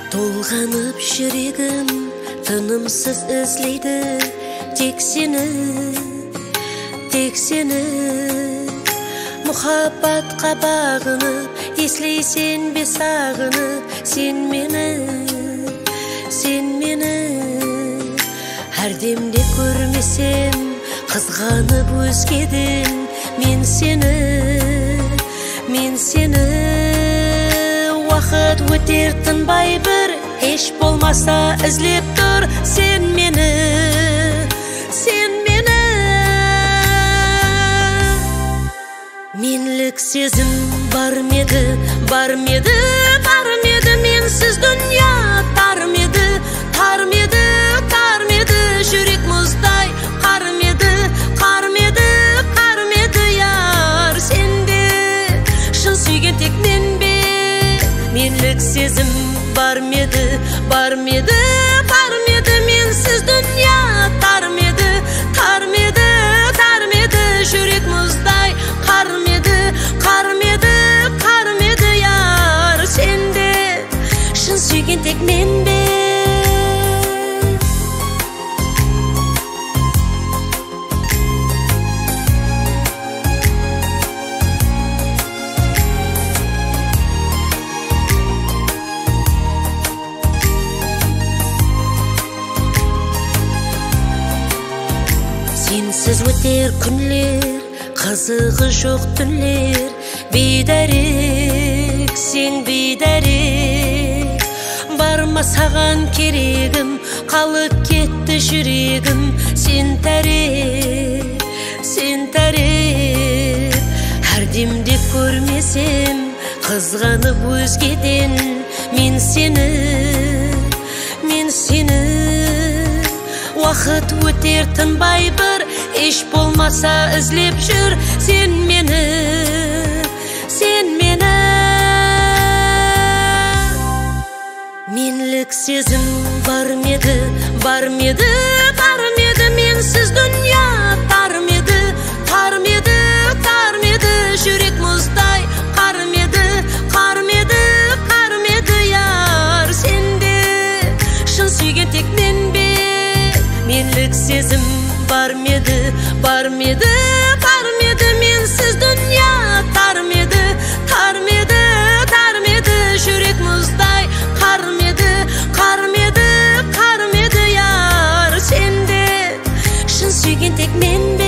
Толғанып жүрегім тынымсыз ізлейді тек сені Мұхаббатқа бағынып естілсең бе сағынып сен мені Әрдемде көрмесем қызғанып өзгеден мен сені Уақыт өтер тынбай бір еш болмаса ізлеп тұр сен мені Менлік сезім бар меді менсіз дүния тар меді жүрек мұздай қар меді яр сенде шын сүйген тек мен бе Менлік сезім бар меді менсіз дүния тар меді жүрек мұздай қар меді яр сенде шын сүйген тек мен бе Сенсіз өтер күнлер қызығы жоқ түнлер бейдәрек сен бейдәрек барма саған керегім қалып кетті жүрегім сен тәрек әрдемде көрмесем қызғанып өзгеден мен сені Уақыт өтер тынбай бір еш болмаса ізлеп жүр сен мені Менлік сезім бар меді менсіз дүния тар меді жүрек мұздай қар меді яр сенде шын сүйген тек мен бе Менлік сезім бар меді менсіз дүния тар меді жүрек мұздай қар меді яр сенде шын сүйген тек мен